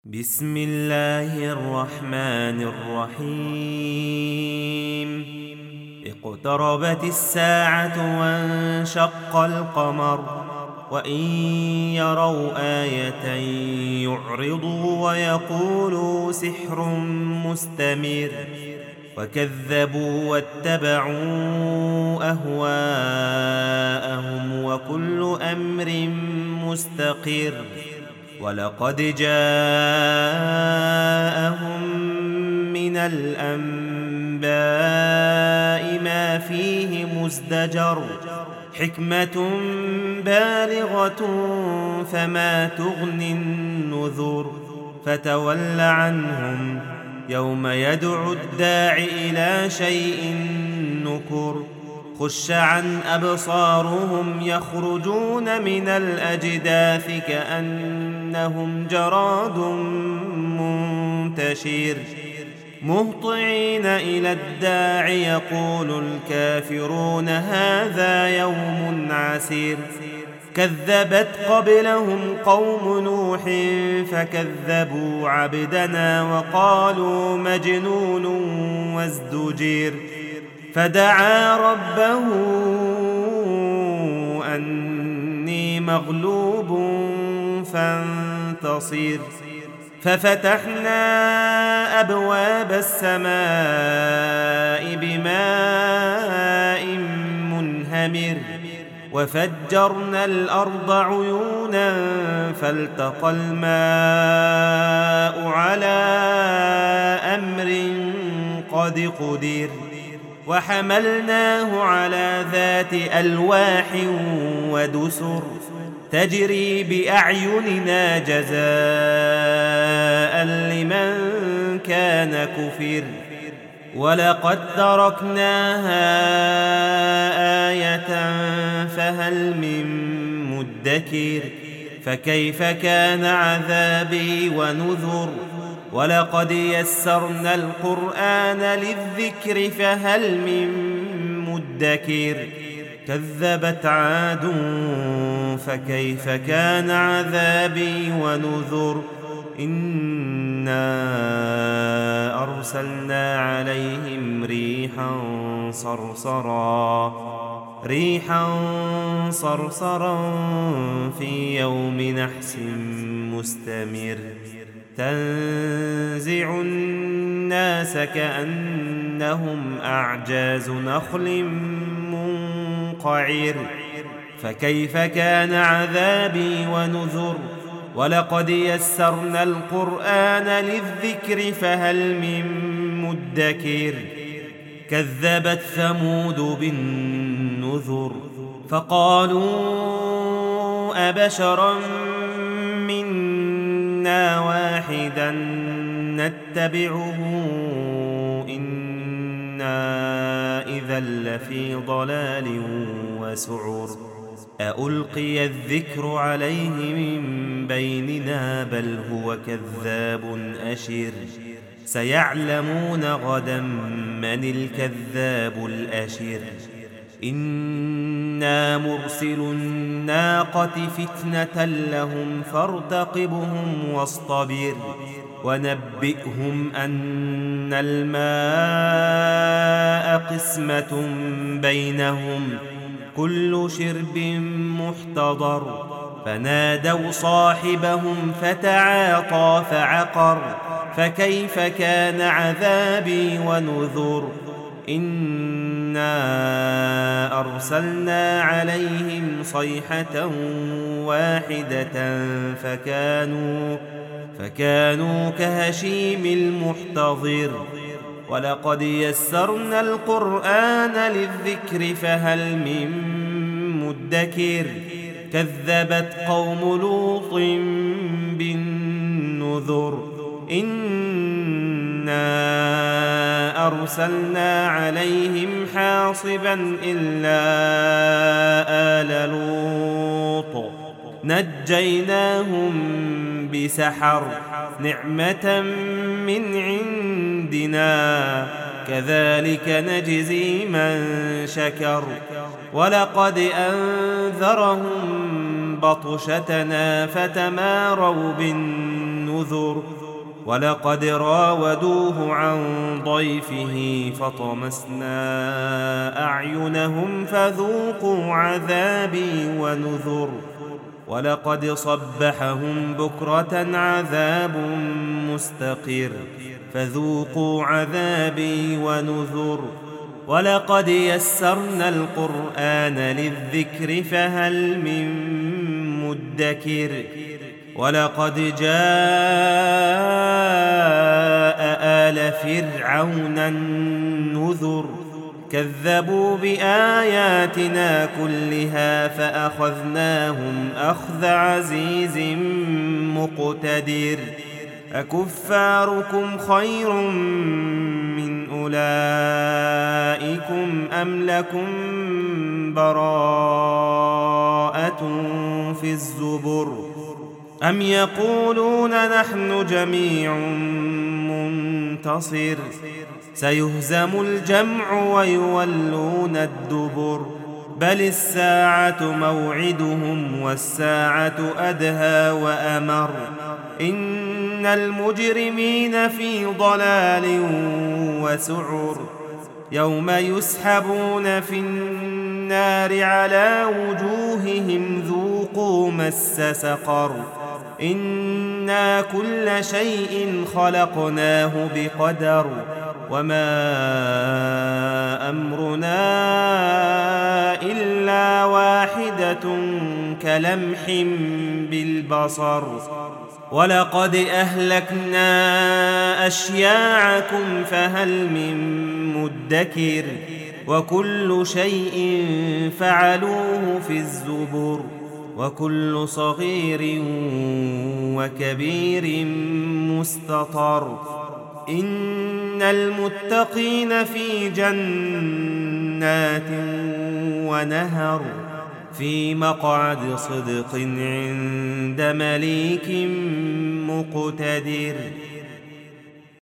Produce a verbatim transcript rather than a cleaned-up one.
بسم الله الرحمن الرحيم اقتربت الساعة وانشق القمر وإن يروا آية يعرضوا ويقولوا سحر مستمر وكذبوا واتبعوا أهواءهم وكل أمر مستقر ولقد جاءهم من الأنباء ما فيه مزدجر حكمة بالغة فما تغني النذر فتول عنهم يوم يدعو الداع إلى شيء نكر خش عن أبصارهم يخرجون من الأجداث كأنهم جراد منتشر مهطعين إلى الداع يقول الكافرون هذا يوم عسير كذبت قبلهم قوم نوح فكذبوا عبدنا وقالوا مجنون وازدجر فدعا ربه أني مغلوب فانتصر ففتحنا أبواب السماء بماء منهمر وفجرنا الأرض عيونا فالتقى الماء على أمر قد قدر وحملناه على ذات ألواح ودسر تجري بأعيننا جزاء لمن كان كفر ولقد تركناها آية فهل من مدكر فكيف كان عذابي ونذر ولقد يسرنا القرآن للذكر فهل من مدكر كذبت عاد فكيف كان عذابي ونذر إنا أرسلنا عليهم ريحا صرصرا ريحا صرصرا في يوم نحس مستمر تنزع الناس كأنهم أعجاز نخل منقعر فكيف كان عذابي ونذر ولقد يسرنا القرآن للذكر فهل من مدكر كذبت ثمود بالنذر فقالوا أبشرا منا واحدا نتبعه إنا إذا لفي ضلال وسعر أألقي الذكر عليه من بيننا بل هو كذاب أشر سيعلمون غدا من الكذاب الأشر إنا مرسل الناقة فتنة لهم فارتقبهم واصطبر ونبئهم أن الماء قسمة بينهم كل شرب محتضر فنادوا صاحبهم فتعاطى فعقر فكيف كان عذابي ونذر إنا أرسلنا عليهم صيحة واحدة فكانوا فكانوا كهشيم المحتضر ولقد يسرنا القرآن للذكر فهل من مدكر كذبت قوم لوط بالنذر إنا أرسلنا عليهم حاصبا إلا آل لوط نجيناهم بسحر نعمة من عندنا كذلك نجزي من شكر ولقد أنذرهم بطشتنا فتماروا بالنذر نذر ولقد راودوه عن ضيفه فطمسنا أعينهم فذوقوا عذابي ونذر ولقد صبحهم بكرة عذاب مستقر فذوقوا عذابي ونذر ولقد يسرنا القرآن للذكر فهل من مدكر ولقد جاء آل فرعون النذر كذبوا بآياتنا كلها فأخذناهم أخذ عزيز مقتدر أكفاركم خير من أولئكم أم لكم براءة في الزبر أم يقولون نحن جميع منتصر سيهزم الجمع ويولون الدبر بل الساعة موعدهم والساعة أدهى وأمر إن المجرمين في ضلال وسعر يوم يسحبون في النار على وجوههم ذوقوا مس سقر إنا كل شيء خلقناه بقدر وما أمرنا إلا واحدة كلمح بالبصر ولقد أهلكنا أشياعكم فهل من مدكر وكل شيء فعلوه في الزبر وكل صغير وكبير مستطر إن المتقين في جنات ونهر في مقعد صدق عند مليك مقتدر.